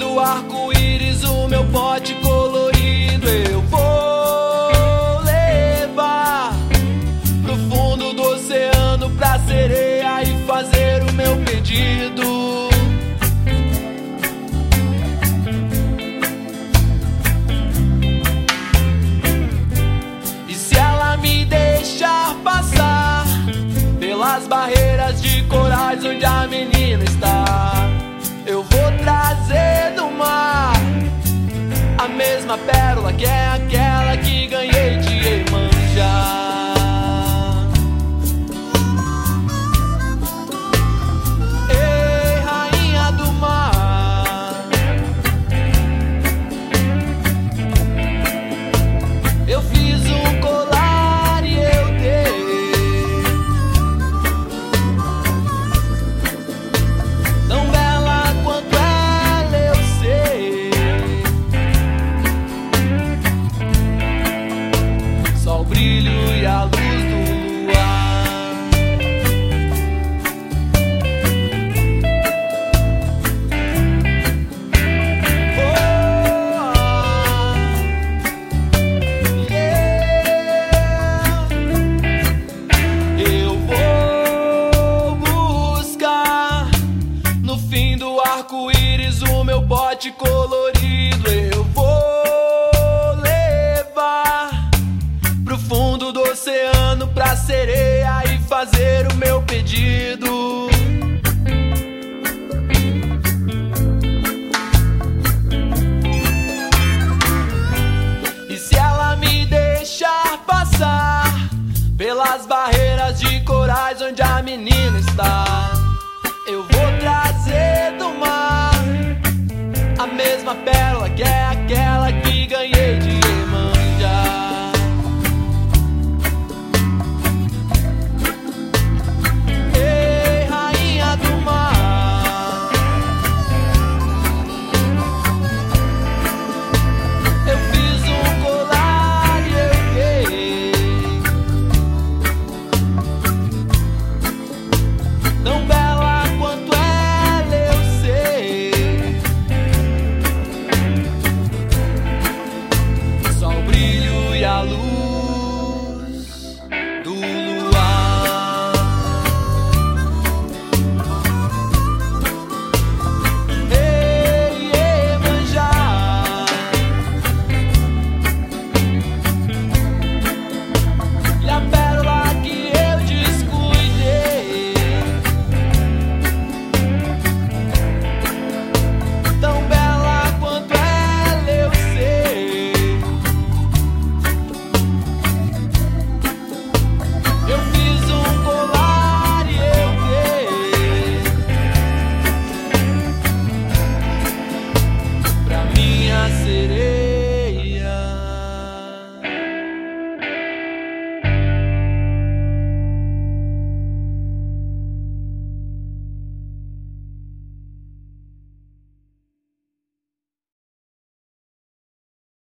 do arco-íris, o meu pote colorido eu vou levar pro fundo do oceano, pra sereia e fazer o meu pedido. E se ela me deixar passar pelas barreiras de corais onde a menina está, eu vou trazer do mar a mesma pérola que é aquela que ganhei de Iemanjá. Ei, rainha do mar, eu fiz um colar e eu dei, tão bela quanto ela eu sei. Só o brilho e a luz do luar. Eu vou buscar no fim do arco-íris o meu pote colorido. Eu vou levar pro fundo do oceano, pra sereia e fazer o meu pedido. E se ela me deixar passar pelas barreiras de corais onde a menina está, eu vou trazer do mar a mesma pérola que é aquela que ganhei